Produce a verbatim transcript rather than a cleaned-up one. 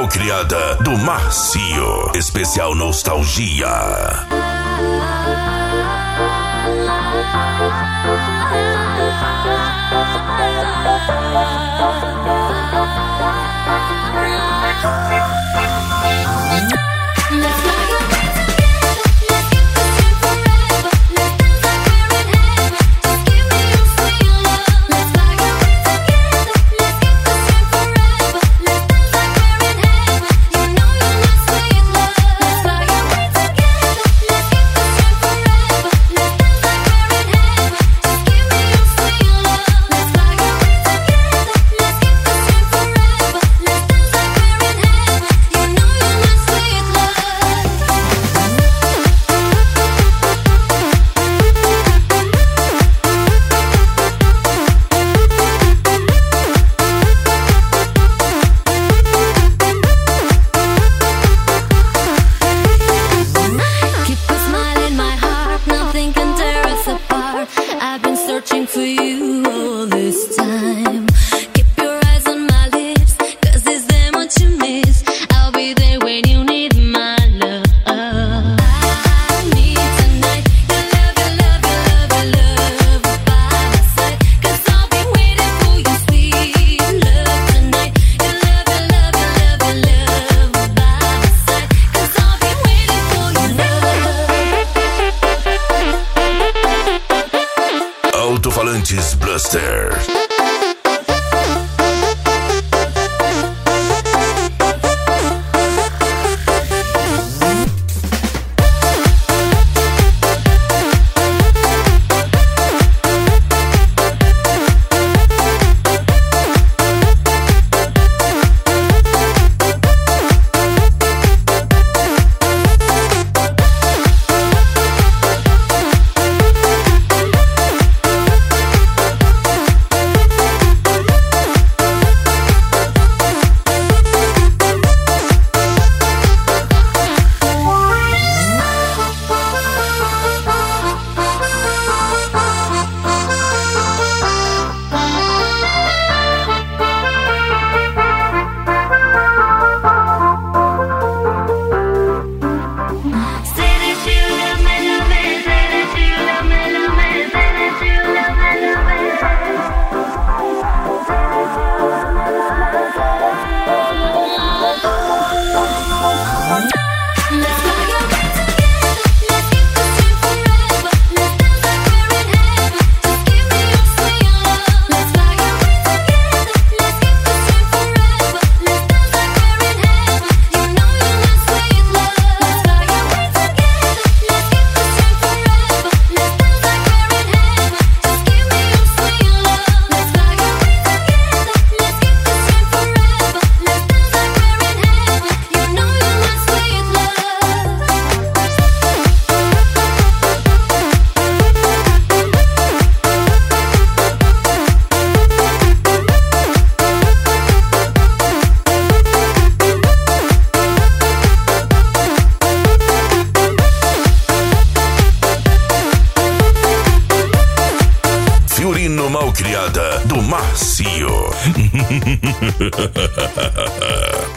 Malcriada do Márcio. Especial Nostalgia. For you all this time. Keep your eyes on my lips, cause it's them what you miss. I'll be there when you need my love. I need tonight your love, your love, your love, your love by my side. Cause I'll be waiting for your sweet love tonight. Your love, your love, your love, your love by my side. Cause I'll be waiting for your love. Alto-falantes Blaster. Malcriada do Márcio.